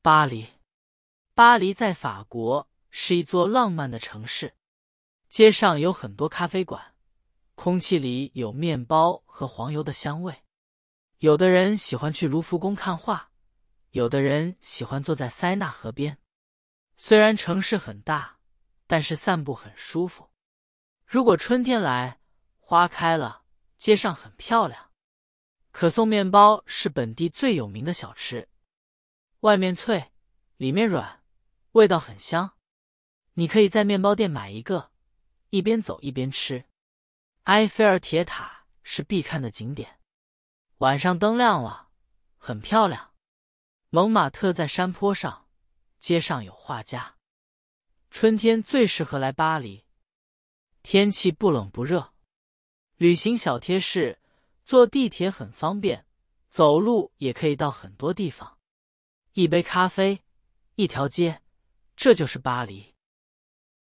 巴黎，巴黎在法国是一座浪漫的城市，街上有很多咖啡馆，空气里有面包和黄油的香味。有的人喜欢去卢浮宫看画，有的人喜欢坐在塞纳河边。虽然城市很大，但是散步很舒服。如果春天来，花开了，街上很漂亮。可颂面包是本地最有名的小吃，外面脆，里面软，味道很香。你可以在面包店买一个，一边走一边吃。埃菲尔铁塔是必看的景点，晚上灯亮了，很漂亮。蒙马特在山坡上，街上有画家。春天最适合来巴黎，天气不冷不热。旅行小贴士：坐地铁很方便，走路也可以到很多地方。一杯咖啡，一条街，这就是巴黎。